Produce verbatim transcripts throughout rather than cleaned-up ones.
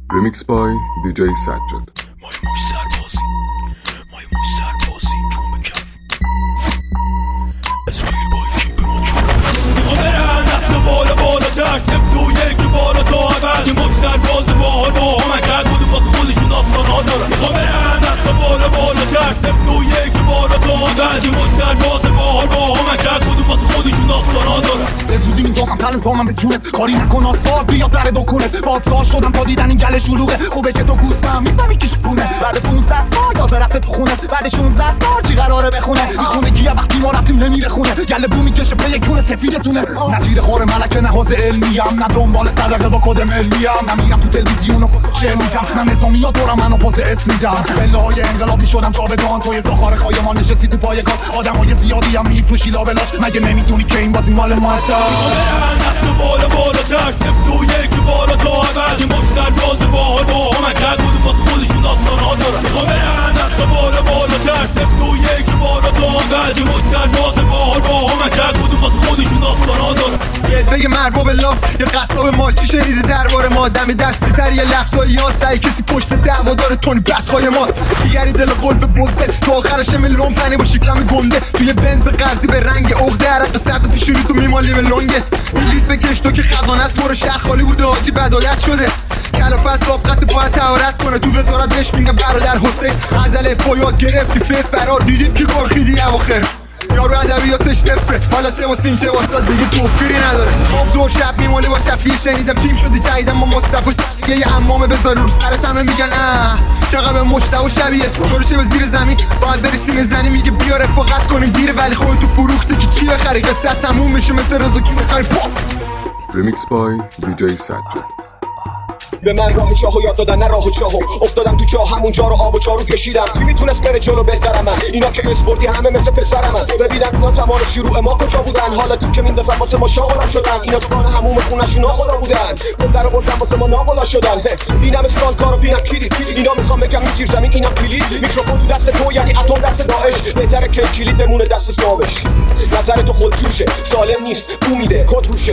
Remix by دی جی سجاد. مای موش سربازی مای موش سربازی چون بکف اسرائیل با یکی به ما چون میخوا برن دست بالا بالا ترسم تو یکی بالا تا عبد یه موش سرباز باحال با همکت بودو واسه خودشون آستانا دارن میخوا برن دست بالا بالا ترسم تو یکی بالا تا عبد یه موش سرباز باحال با همکت بودو واسه خودشون آستانا دارن به زودی میدازم پلن پامم به جونت کاری نکن آسفالت بیاد بره دکنت بازدار شدم تا دیدن این گل شلوغه خوبه که تو گوستم میفهمی که شکونه بعد پونزده سال تازه رفته تو خونه بعد شونزده سال چی قراره بخونه میخونه گیه وقتی ما رفتیم نمیره خونه گله بو میکشه پی کونه سفیدتونه نه تیر خور ملکه نه حوزه علمیم نه دنبال صدقه با کد ملیم نه میرم تو تلویزیون و کسو چه میگم نه نظامی ها دورم منو پوز اسم میدم پله‌های انقلابی شدم جاودان توی زخار خایمان نشستی تو پایگان آدمای زیادی هم میفروشی لابلاش مگه نمیتونی که این بازی مال ما دست بالا بالا ترسم تو یکی بالا تا عبد یه موش سرباز باحال با همکت بودو واسه خودشون آستانا دارن میخوا برن دست بالا بالا ترسم تو یکی بالا تا عبد یه موش سرباز باحال با همکت بودو واسه خودشون آستانا دارن یه عده مربوب لاف یه قصاب مالچی شنیده درباره ما دم دستی در یه لفظایی ها سعی کسی پشت دعوا داره تونی بدهای ماست جیگری دل قلب بزدل تو آخرش ملون پنی با شکلم گنده توی بنز قرضی به رنگ عقده عرق سرد پیشونی تو میمالی به لنگت بلیت بکش تو که خزانت پر شهر خالی بوده حاجی بدایت شده کلافه سابقت باید تهارت کنه تو وزارت بهش میگم برادر حسین غزل پایات گرفتی فه فرار دیدید که گرخیدی اواخر یارو ادبیاتش صفره حالا چه واسه این چه واسه دیگه توفیری نداره خب زور شب میمالی با چفیر شنیدم تیم شدی جاییدم با مصطفی یه امامه بذار رو سرت همه میگن اه چقدر به مشتبه شبیه برو چه به زیر زمین باید بری سینه زنی میگه بیا رفاقت کنیم دیره ولی خود تو فروخته که چی بخری قصه تموم میشه مثل رضا کی بخری پاپ Remix by دی جی سجاد. به من راه چاهو یاد دادن نه راه چاهو افتادم تو چاه همونجا رو آب و چارو کشیدم کی میتونست بره جلو بهترم من اینا که اسپورتی همه مثل پسرم من ببینن اونا زمان شروع ما کجا بودن حالا تو که میندازن واسه ما شاغلم شدن اینا تو بان هموم خونشون ناخدا بودن گل در آوردن واسه ما ناقلا شدن بینم سال کارو بینم کلید اینا میخوام بگم میسیر زمین اینم کلید میکروفون تو دست تو یعنی اتم دست داعش بهتره که کلید بمونه دست صاحبش نظر تو خود جوشه سالم نیست بو میده کد روشه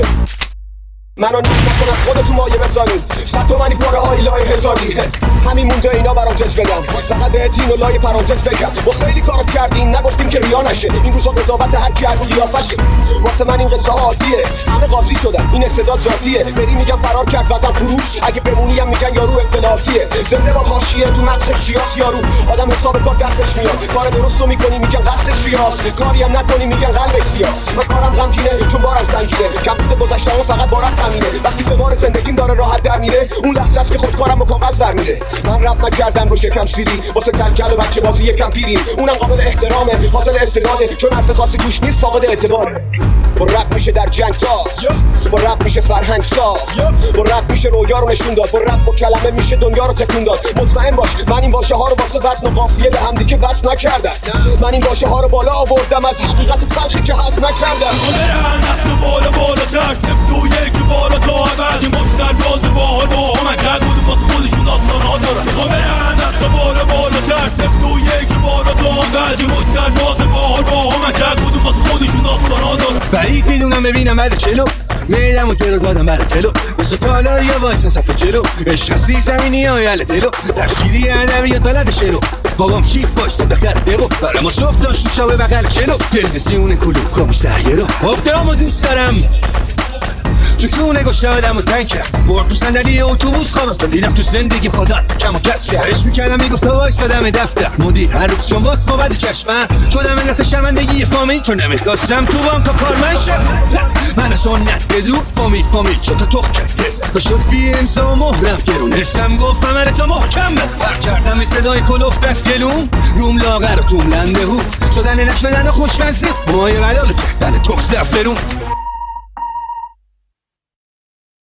منو نک نکن از خودتو مایه بزنید صد تومنی پاره آیلای هزاری همین مونده اینا برام تز بدم فقط بهت اینو لای پرانتز بگم با خیلی کارا کردیم نگفتیم که ریا نشه این روزا قضاوت هر کی هر رو قیافشه واسه من این قصه عادیه همه قاضی شدن این استعداد ذاتیه بری میگن فرار کرد وطن فروش اگه بمونی هم میگن یارو اطلاعاتیه زنده با حاشیه تو مغزش چیاس یارو آدم حساب کار دستش میاد کار درستو میکنی میگن قصدش ریاض کاری هم نکنی میگن قلبش سیاس من کارم غمگینه چون بارم سنگینه کم بوده گذشته‌ام فقط بارم وقتی سوار زندگیم داره راحت در میره اون لحظه است که خودکارم با کاغذ در میره من رپ نکردم رو شکم سیری واسه کلکل و بچه بازی یکم پیری اونم قابل احترامه حاصل استقلاله چون حرف خاصی توش نیست فاقد اعتباره با رپ میشه در جنگ تا با رپ میشه فرهنگ ساخت با رپ میشه رویا رو نشون داد با رپ با کلمه میشه دنیا رو تکون داد مطمئن باش من این واژه ها رو واسه وزن و قافیه به هم دیگه وصل نکردم من این واژه ها رو بالا آوردم از حقیقت تلخی که حذف نکردم برن دست بالا بالا ترسم تو یکی بالا تا عبد یه موش سرباز باحال با همکت بودو واسه خودشون آستانا دارن میخوا برن دست بالا بالا ترسم تو یکی بالا تا عبد یه موش سرباز باحال با همکت بودو واسه خودشون آستانا دارن بعید میدونم ببینم بعد چلو میدم و گلو دادم برای تلو مثل تالار یا وایسن صفحه جلو عشق سیر زمینی های حل دلو در شیری ادبی یا دلد شلو بابام شیف باش صد خر دقو برای ما صبح داشت تو شبه بغل چلو تلویزیون کلوب خاموش سریرو اقدام و دوست دارم جکونه گوشه آدم و تنگ کرد برد تو صندلی اتوبوس خوابم چون دیدم تو زندگیم خدا کم و کس کرد عشق میکردم میگفت تو وایسادم دفتر مدیر هر روز چون واس ما بعد چشمم شدم علت شرمندگی فامیل چون نمیخواستم تو بانکا کارمند شم من سنت بدون فامیل فامیل چون تا تخ کرده تا شد فیلم سا و مهرم گرون ارسم گفتم ارسا محکم بر کردم صدای کلوف دست گلون روم لاغر و توم لنده هو شدن نشدن و خوشمزه مایه ولال کردن توک زفرون